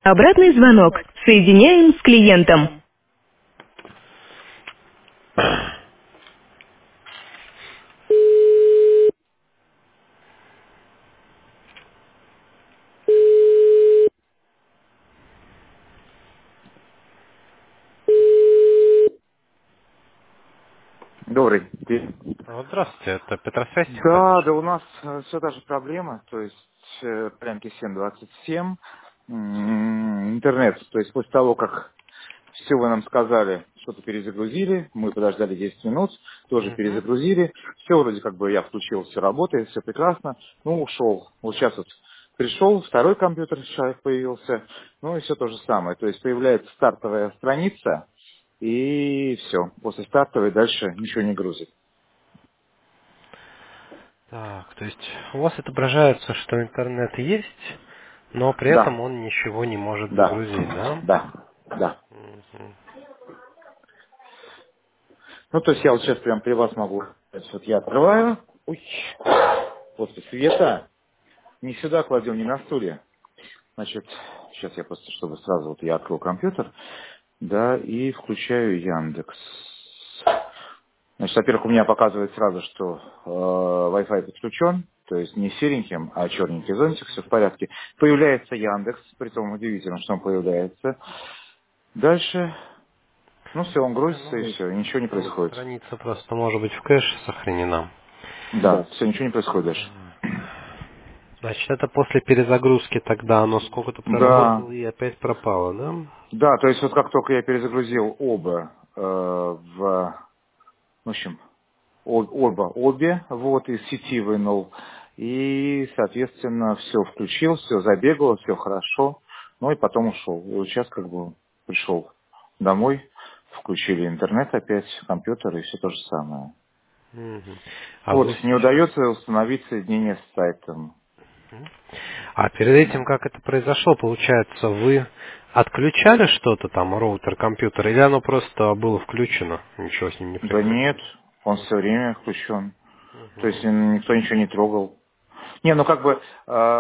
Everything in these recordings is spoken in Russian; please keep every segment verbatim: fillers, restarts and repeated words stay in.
Обратный звонок. Соединяем с клиентом. Добрый день. Вот здравствуйте, это Петросвязь Да, да, Технологичный. у нас все та же проблема, то есть э, прямки семь двадцать семь, м, интернет, то есть после того, как все вы нам сказали, что-то перезагрузили, мы подождали десять минут, тоже Угу. перезагрузили, все вроде как бы я включил, все работает, все прекрасно, ну ушел, вот сейчас вот пришел, второй компьютер человек появился, ну и все то же самое, то есть появляется стартовая страница, и все, после стартовой дальше ничего не грузит. Так, то есть у вас отображается, что интернет есть, но при этом Да, он ничего не может да, загрузить, да? да, да. Мгм. Ну, то есть я вот сейчас прям при вас могу, то есть вот я открываю, ой, после света, не сюда кладем, не на стуле. Значит, сейчас я просто, чтобы сразу вот я открыл компьютер, да, и включаю Яндекс. Значит, во-первых, у меня показывает сразу, что э, Wi-Fi подключен, то есть не сереньким, а черненький зонтик, все в порядке. Появляется Яндекс, притом удивительно, что он появляется. Дальше, ну все, он грузится и Ну, все, ничего не там происходит. страница просто может быть в кэше сохранена. Да, все, ничего не происходит дальше. Так. Значит, это после перезагрузки тогда оно сколько-то Да, проработало и опять пропало, да? да, то есть вот как только я перезагрузил оба э, в, в общем, О- оба, обе, вот, из сети вынул. И, соответственно, все включил, все забегало, все хорошо. Ну и потом ушел. И вот сейчас как бы пришел домой, включили интернет опять, компьютер и все то же самое. Мгм. А Вот, вы не сейчас... удается установить соединение с сайтом. А перед этим, как это произошло, получается, вы отключали что-то там, роутер, компьютер, или оно просто было включено, ничего с ним не Да происходило? нет, он все время включен. То есть Мгм. м, никто ничего не трогал. Не, ну как бы,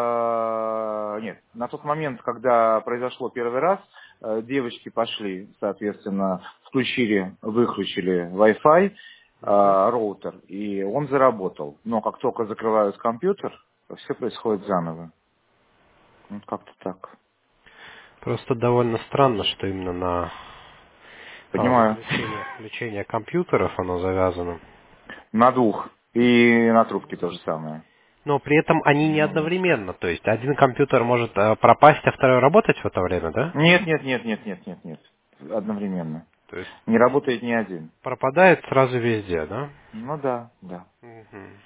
э, нет, на тот момент, когда произошло первый раз, э, девочки пошли, соответственно, включили, выключили Wi-Fi, э, Мгм. роутер, и он заработал. Но как только закрывают компьютер, все происходит заново. Вот как-то так. Просто довольно странно, что именно на а, Понимаю. выключение, включение компьютеров оно завязано. На двух. И на трубке то же самое. Но при этом они не Ну. одновременно. То есть один компьютер может э, пропасть, а второй работать в это время, да? Нет, нет, нет, нет, нет, нет, нет. Одновременно. То есть Не работает ни один. пропадает сразу везде, да? Ну да, да. Мгм.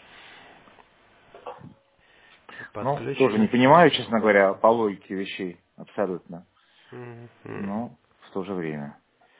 Ну, тоже не Подключить. понимаю, честно говоря, по логике вещей абсолютно. Мгм. Но в то же время.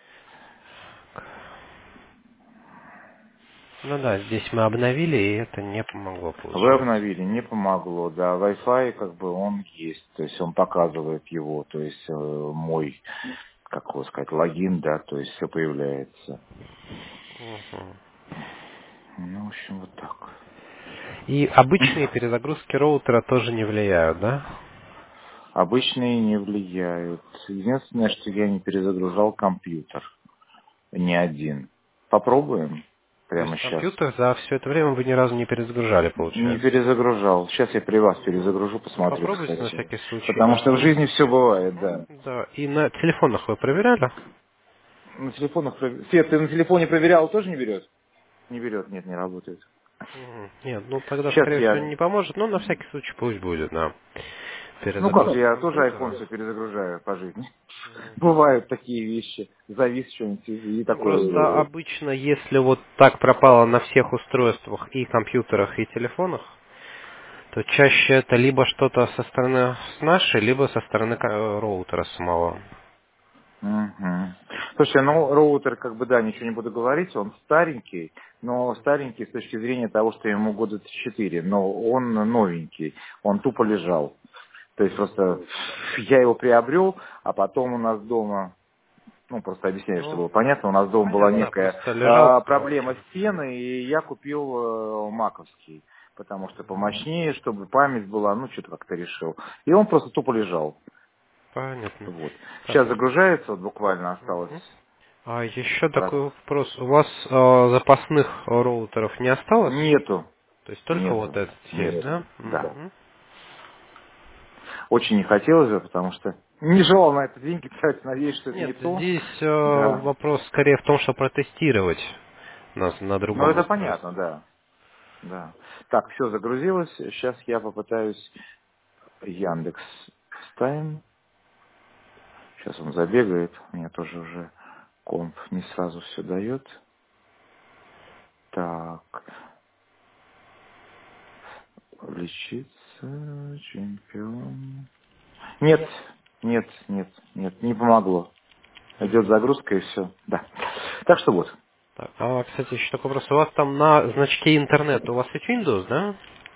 Ну да, здесь мы обновили, и это не помогло, Вы получается. обновили, не помогло, да. Wi-Fi как бы он есть, то есть он показывает его, то есть э, мой, как его сказать, логин, да, то есть все появляется. Мгм. Ну, в общем, вот так. И обычные перезагрузки роутера тоже не влияют, да? Обычные не влияют. Единственное, что я не перезагружал компьютер. Ни один. Попробуем То прямо есть сейчас. компьютер за все это время вы ни разу не перезагружали, Не получается? перезагружал. Сейчас я при вас перезагружу, Ну, посмотрю, попробуйте на кстати. всякий случай, Потому да. что в жизни все бывает, да. Да, и на телефонах вы проверяли? На телефонах... пров- Свет, ты на телефоне проверял, тоже не берет? Не берет, нет, не работает. Мгм. Нет, ну тогда, Сейчас скорее всего, я... не поможет, но на всякий случай пусть будет, да. Ну как, Перезагрузка я тоже iPhone компьютера. все перезагружаю по жизни. Мгм. Бывают такие вещи. Завис что-нибудь и и Ну, такое. просто обычно, если вот так пропало на всех устройствах, и компьютерах, и телефонах, то чаще это либо что-то со стороны с нашей, либо со стороны ко- роутера самого. Мгм. Слушай, ну роутер, как бы да, ничего не буду говорить, он старенький, но старенький с точки зрения того, что ему года четыре, но он новенький, он тупо лежал. То есть просто я его приобрел, а потом у нас дома, ну просто объясняю, чтобы Ну, было понятно, у нас дома была понятно, да, некая просто лежал э, просто. проблема стены, и я купил э, маковский, потому что помощнее, чтобы память была, ну что-то как-то решил. И он просто тупо лежал. Понятно. Вот. Так. Сейчас загружается, вот буквально осталось. Мгм. А еще Раз. такой вопрос. У вас э, запасных роутеров не осталось? Нету. То есть только вот Нету. этот есть, Нету. да? Да. Мгм. Очень не хотелось бы, потому что не желал на это деньги тратить, надеюсь, что это не Нет, то. здесь э, Да. вопрос скорее в том, что протестировать на, на Ну, другом это понятно, устройстве. да. Да. Так, все загрузилось. Сейчас я попытаюсь Яндекс ставим. Сейчас он забегает. Мне тоже уже комп не сразу все дает. Так. Лечиться, чемпион. Нет, нет, нет, нет, не помогло. Идет загрузка и все. Да. Так что вот. Так, а, кстати, еще такой вопрос. У вас там на значке интернет, у вас есть Windows, да?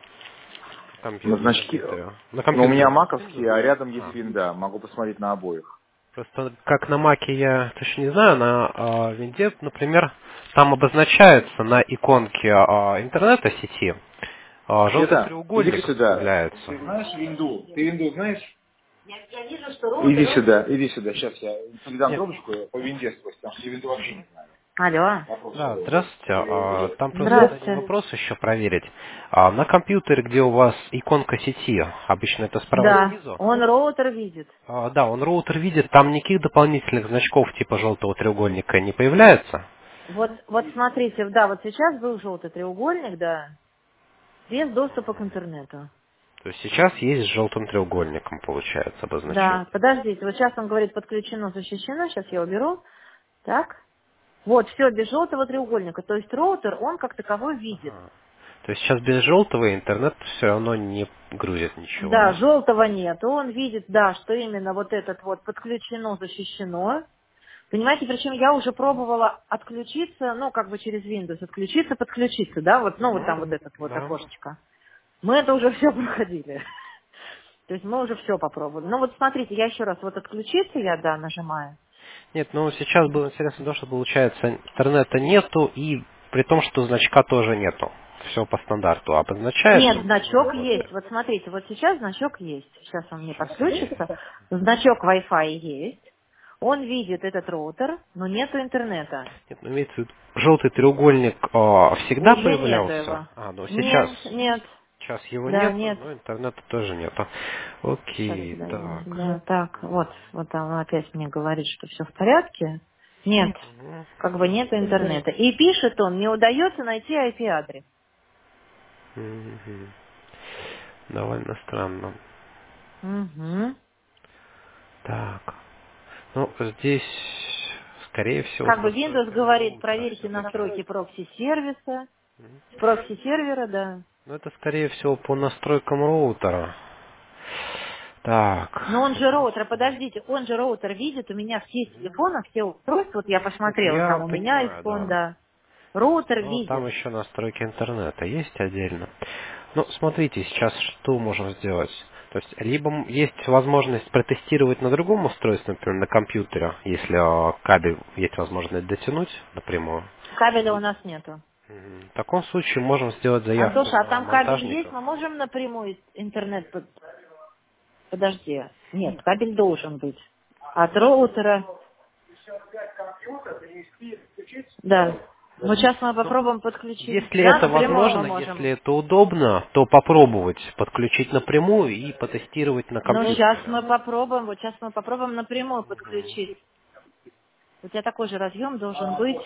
На Компью- на значки. компьютере. На Но у меня компьютере у вас маковский, Windows? а рядом есть А. винда. Могу посмотреть на обоих. Просто как на Маке я точно не знаю, на а, Винде, например, там обозначается на иконке а, интернета сети а, желтый Света, иди треугольник сюда. появляется. Ты знаешь винду? Ты винду знаешь? Я, я вижу, что роутер... Иди сюда, иди сюда. Сейчас я передам Нет. трубочку по винде спросить, потому что я винду вообще не знаю. Алло. Вопрос Да, такой. здравствуйте. А, Там просто вот один Здравствуйте. вопрос еще проверить. А, На компьютере, где у вас иконка сети, обычно это справа Да, снизу, он роутер видит. а, да, он роутер видит, там никаких дополнительных значков типа желтого треугольника не появляется. Вот, вот смотрите, да, вот сейчас был желтый треугольник, да, без доступа к интернету. То есть сейчас есть с желтым треугольником, получается, Да, обозначение. подождите, вот сейчас он говорит подключено, защищено, сейчас я уберу. Так, вот, все, без желтого треугольника. То есть роутер, он как таковой видит. Ага. То есть сейчас без желтого интернет все равно не грузит ничего, Да, да? желтого нет. Он видит, да, что именно вот этот вот подключено, защищено. Понимаете, причем я уже пробовала отключиться, ну, как бы через Windows, отключиться, подключиться, да, вот, ну, вот там вот этот вот Да. окошечко. Мы это уже все проходили. То есть мы уже все попробовали. Ну, вот смотрите, я еще раз, вот отключиться я, да, нажимаю. Нет, ну сейчас было интересно то, что получается интернета нету, и при том, что значка тоже нету. Все по стандарту Нет, обозначается. значок Вот. есть. Вот смотрите, вот сейчас значок есть. Сейчас он мне подключится. Значок Wi-Fi есть. Он видит этот роутер, но нету интернета. Нет, ну имеется в виду, желтый треугольник а, всегда Уже нету появлялся. его. А, ну сейчас, Нет, нет. сейчас его Да, нету, нет. но интернета тоже нету. Сейчас, Окей, да, я- так. да, так, вот, вот он опять мне говорит, что все в порядке. Нет, Мгм. как бы нет интернета. И пишет он, не удается найти ай пи-адрес. Мгм. Довольно странно. Угу. Так. Ну, здесь, скорее всего, с Как бы Windows настройками говорит, роутера проверьте все-таки. настройки прокси-сервиса, прокси-сервера, да. Ну, это, скорее всего, по настройкам роутера. Так. Но он же Здесь. роутер, подождите, он же роутер видит, у меня все телефоны, все устройства, вот я Нет, посмотрела, я там у меня понимаю, iPhone, да. да. Роутер Но там видит. еще настройки интернета есть отдельно. Ну, смотрите, сейчас что можем сделать. То есть, либо м- есть возможность протестировать на другом устройстве, например, на компьютере, если а, кабель есть возможность дотянуть напрямую. Кабеля у нас нету. Мгм. В таком случае можем сделать заявку Антоша, а на там кабель есть? монтажников. Мы можем напрямую интернет... под- Подожди. Нет, кабель должен быть. От роутера... Да. Ну, сейчас мы попробуем подключить. Если Да, это напрямую мы возможно, можем. если это удобно, то попробовать подключить напрямую и потестировать на Ну, сейчас компьютере. мы попробуем, вот сейчас мы попробуем напрямую подключить. У тебя такой же разъем должен быть.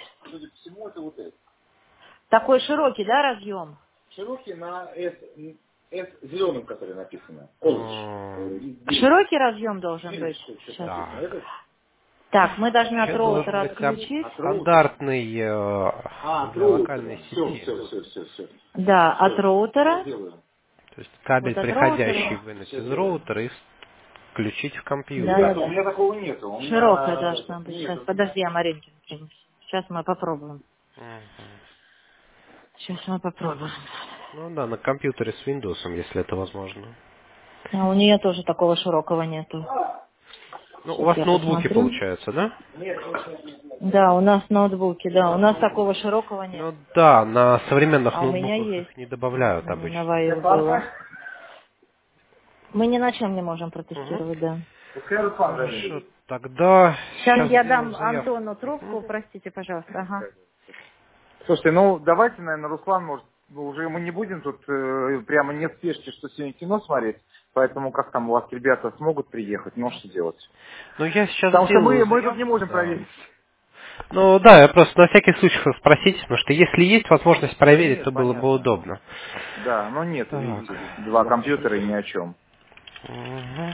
Такой широкий, да, разъем? Широкий на S, S зеленым, который написано. М, Широкий разъем должен быть. Сейчас. Так. Так, мы должны от Сейчас должен роутера быть стан- отключить. стандартный э, А, от для локальной роутера. Все, сети. все, все, все, все. Да, от роутера. Сделаю. То есть кабель Вот от приходящий роутера. вынуть Все из делаем. роутера и включить в Да, компьютер. да, Ребята, у да. меня такого нету. У Широкая меня должна быть. Сейчас, нет. подожди, я Маринкину принесу. Сейчас мы попробуем. Мгм. Сейчас мы попробуем. Ну да, на компьютере с Windows, если это возможно. А у нее тоже такого широкого нету. Ну, у Сейчас вас я ноутбуки посмотрю. получается, да? Да, у нас ноутбуки, да. У нас такого широкого нет. Ну да, на современных А у меня ноутбуках есть. их не добавляют У меня на обычно. Ваю было. Мы ни на чем не можем Мгм. протестировать, да. Пускай Руслан Хорошо, заедет. тогда Сейчас сейчас я сделаем дам заявку. Антону трубку, простите, пожалуйста. Ага. Слушайте, ну давайте, наверное, Руслан, может, ну, уже мы не будем тут э, прямо не в спешке, что сегодня кино смотреть, поэтому как там у вас ребята смогут приехать, ну что делать? Ну, я сейчас Потому что сделаю мы, мы тут не заявку, можем да. проверить. Ну, да, я просто на всякий случай хочу спросить, потому что если есть возможность Да проверить, нет, то было бы понятно. удобно. Да, но нет, Так. видите, два компьютера и ни о чем. Мгм.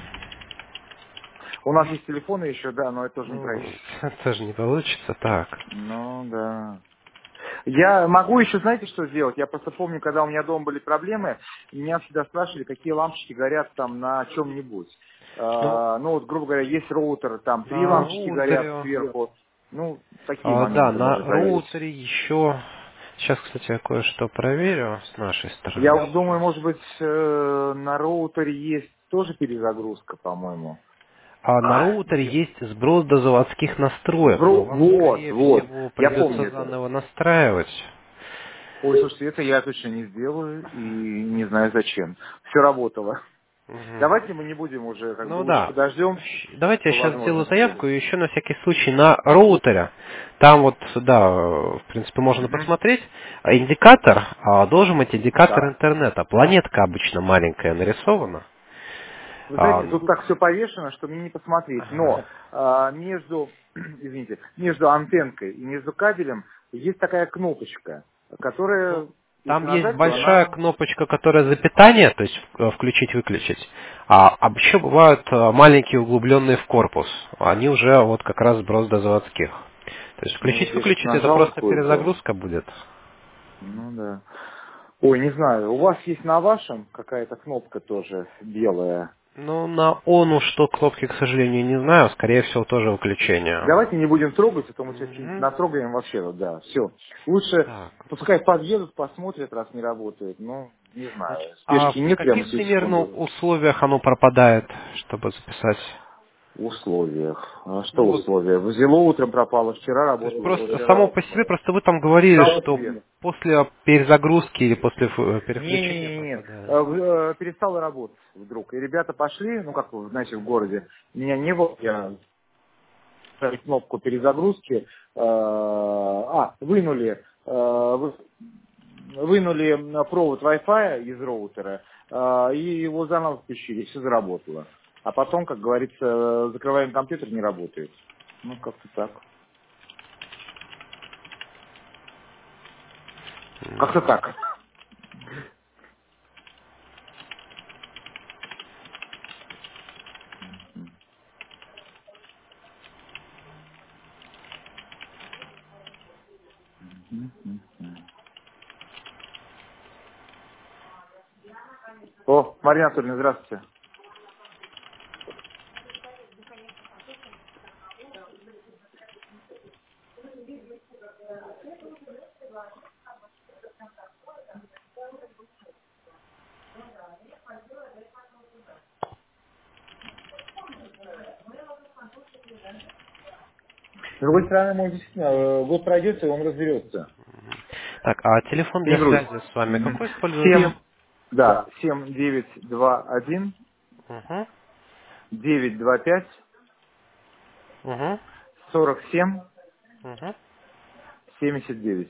У нас есть телефоны еще, да, но это тоже не Ну, проверить. тоже не получится. Так. Ну, да. Я могу еще, знаете, что сделать? Я просто помню, когда у меня дома были проблемы, меня всегда спрашивали, какие лампочки горят там на чем-нибудь. Ну, А, ну, вот, грубо говоря, есть роутер, там три на лампочки горят роутере... сверху. Ну, такие а, да, моменты на можно проверить. роутере еще... Сейчас, кстати, я кое-что проверю с нашей Я стороны. вот думаю, Сейчас. может быть, э, на роутере есть тоже перезагрузка, по-моему. А на А, роутере есть сброс до заводских настроек, но Вро- вам, вот, скорее вот. всего, Я придется помню это. заново настраивать. Ой, слушайте, это я точно не сделаю и не знаю зачем. Все работало. Мгм. Давайте мы не будем уже, как бы Ну лучше да. подождем Щ- Давайте я по сейчас сделаю возможности. заявку, и еще на всякий случай на роутере. Там вот, да, э, в принципе, можно Мгм. посмотреть. А индикатор а, должен быть индикатор Да. интернета. Планетка обычно маленькая нарисована. Вы А, знаете, тут так все повешено, что мне не посмотреть. ага. Но а, между, извините, между антенкой и между кабелем есть такая кнопочка, Ну, которая, если там есть нажать, то большая она... кнопочка, которая за питание, то есть э, включить-выключить. А, а еще бывают э, маленькие углубленные в корпус. Они уже вот как раз сброс до заводских. То есть Ну вот я сейчас включить-выключить это нажал просто кое-что. перезагрузка будет. Ну да. Ой, не знаю, у вас есть на вашем какая-то кнопка тоже белая? Ну, на ону что кнопки, к сожалению, не знаю. Скорее всего, тоже выключение. Давайте не будем трогать, а то мы сейчас что-нибудь Мгм. натрогаем вообще, вот, да, все. Лучше Так. пускай подъедут, посмотрят, раз не работает. Ну, не Значит, знаю, а спешки в нет прямо каких сию примерно секунду. условиях оно пропадает, чтобы записать? В условиях. А что Ну, вот, условия? Взяло утром пропало, вчера то есть работало, просто само позавчера. по себе, просто вы там говорили, Стал что свет. после перезагрузки или после ф- переключения Не-не-не, пропадает. перестала работать вдруг. И ребята пошли, ну как вы знаете, в городе. Меня не было, я ставить кнопку перезагрузки, э, а, вынули, э, вы- вынули провод Wi-Fi из роутера, э, и его заново включили, все заработало. А потом, как говорится, закрываем компьютер, не работает. Ну, как-то так. Как-то так. О, Марина Анатольевна, здравствуйте. С другой стороны, может, действительно, э, год пройдет, и он разберется. Так, а телефон Не для грудь. связи с вами какой Семь, используется? да, семь девять два один Угу, девять два пять угу, сорок семь угу, семьдесят девять.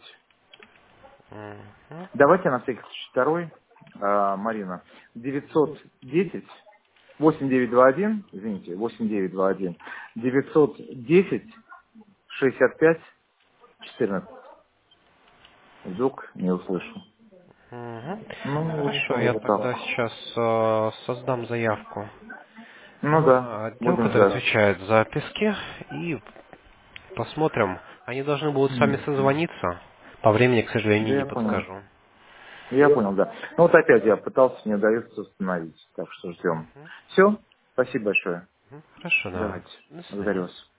угу. Давайте на всякий случай второй, а, Марина. девятьсот десять восемь девять два один, извините, восемь девять два один девятьсот десять шестьдесят пять четырнадцать. Вдруг не услышу. Мгм. Ну, в Хорошо, общем, я вот тогда так. сейчас э, создам заявку Ну да, в отдел, будем который ждать. отвечает за описки, и посмотрим. Они должны будут с вами Мгм. созвониться. По времени, к Да, сожалению, не я понял. подскажу. Я понял, да. Ну вот опять я пытался, не удается установить. Так что ждем. Мгм. Все, спасибо большое. Мгм. Хорошо, давайте. Давайте. До Благодарю свидания. вас.